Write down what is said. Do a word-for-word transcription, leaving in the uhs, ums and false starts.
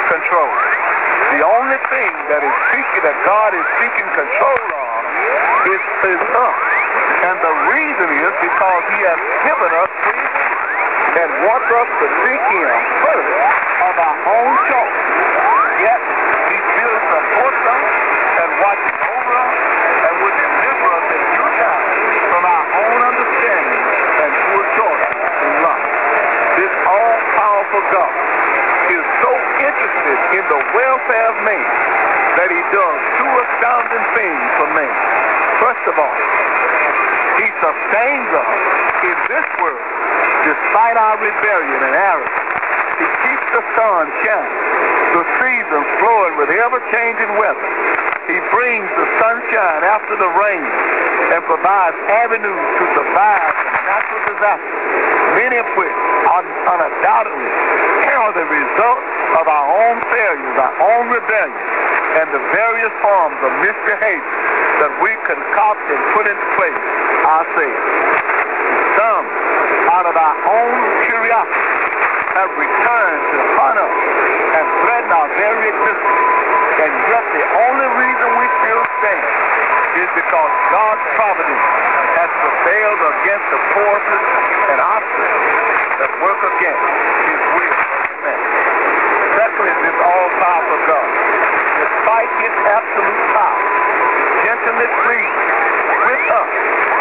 control. The only thing that is seeking, that God is seeking control of is, is us. And the reason is because he has given us free will and wants us to seek him first of our own choice. Yet he still supports us and watches over us and will deliver us in due time from our own understanding and poor choices in life. This all-powerful God is so interested in the welfare of man that he does two astounding things for man. First of all, he sustains us in this world despite our rebellion and arrogance. He keeps the sun shining, the seasons flowing with ever-changing weather. He brings the sunshine after the rain and provides avenues to survive from natural disasters, many of which are undoubtedly are the result of our own failures, our own rebellion, and the various forms of misbehavior that we concoct and put into place ourselves. Some, out of our own curiosity, have returned to hunt us and threaten our very existence. And yet the only reason we still stand is because God's providence has prevailed against the forces and obstacles that work against his will for humanity. Secondly, this all-powerful God, despite his absolute power, gently pleads with us